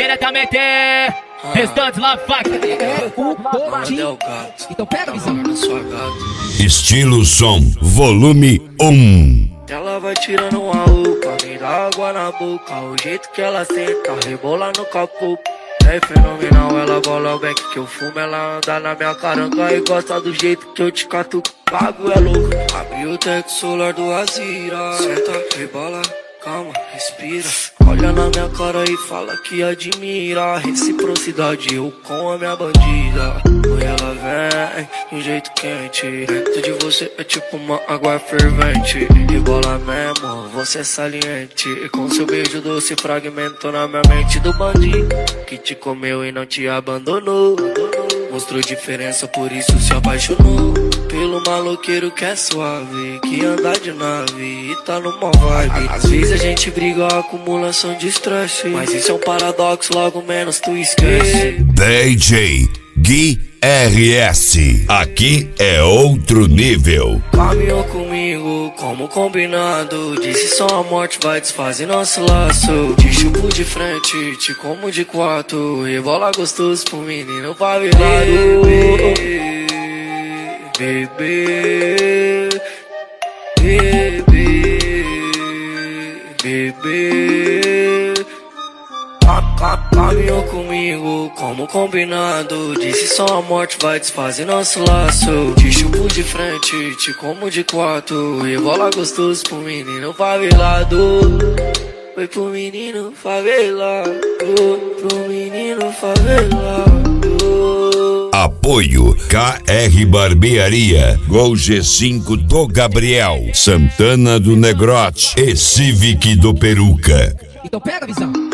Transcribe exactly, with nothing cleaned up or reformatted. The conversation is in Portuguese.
diretamente. Restantes lá, faca. É o Botinho. Então pega a visão. Estilo som, volume um. Ela vai tirando uma roupa, me dá água na boca. O jeito que ela senta, rebola no capô. É fenomenal, ela bola o beck que eu fumo. Ela anda na minha caranga e gosta do jeito que eu te cato. Pago é louco, abre o teto solar do Azira. Senta, rebola, calma, respira. Olha na minha cara e fala que admira. Reciprocidade, eu com a minha bandida. E ela vem de um jeito quente. Dentro de você é tipo uma água fervente. Rebola mesmo, você é saliente. E com seu beijo doce fragmentou na minha mente do bandido que te comeu e não te abandonou. Mostrou diferença, por isso se apaixonou pelo maloqueiro que é suave, que anda de nave e tá numa vibe. Às vezes a gente briga, acumulação de estresse, mas isso é um paradoxo, logo menos tu esquece. D J Gui R S, aqui é outro nível. Caminhou comigo como combinado, disse só a morte vai desfazer nosso laço. Te chupo de frente, te como de quatro, rebola gostoso pro menino favelado. Bebê, bebê, bebê. Caminhou comigo como combinado, disse só a morte vai desfazer nosso laço. Te chupo de frente, te como de quatro, rebola gostoso pro menino favelado. Foi pro menino favelado, pro menino favelado. Apoio K R Barbearia, Gol G cinco do Gabriel, Santana do Negrote e Civic do Peruca. Então pega a visão.